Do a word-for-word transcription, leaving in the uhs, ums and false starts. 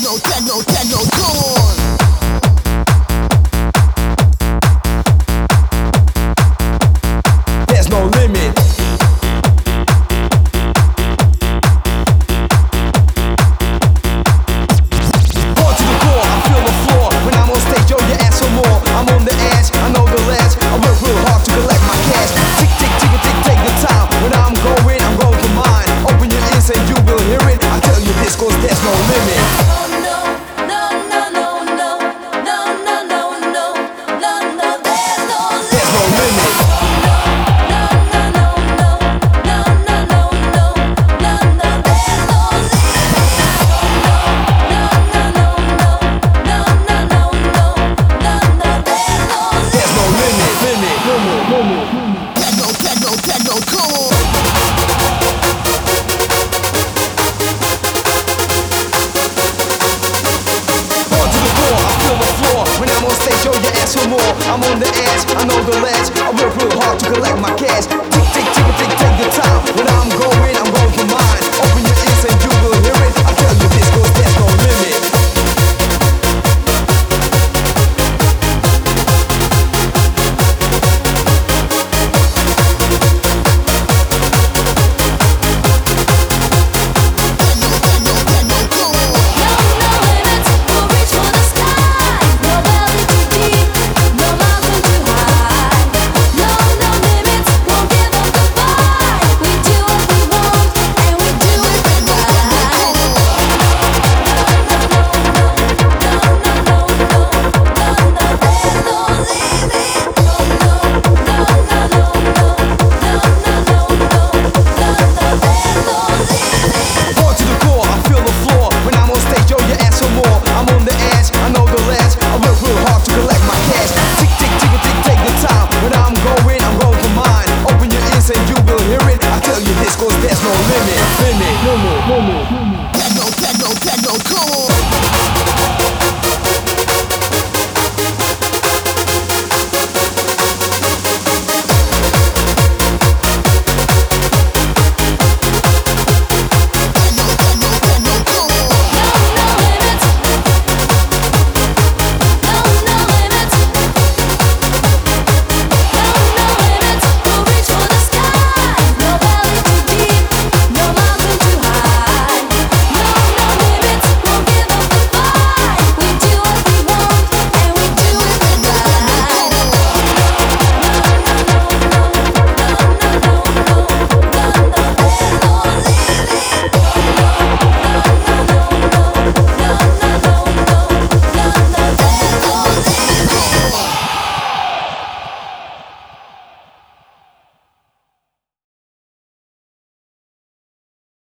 techno, techno, techno tune. There's no limit. Born to the core, I feel the floor. When I'm on stage, yo, you ask for more. I'm on the edge, I know the ledge. I work real hard to collect my cash. Tick, tick, tick, tick, take the time. When I'm going, I'm going for mine. Open your ears and you will hear it. I tell you this, cause there's no limit. I'm on the edge, I know the ledge. I work real hard to collect my cash. Tick, tick, tick, tick, take the time. When I'm going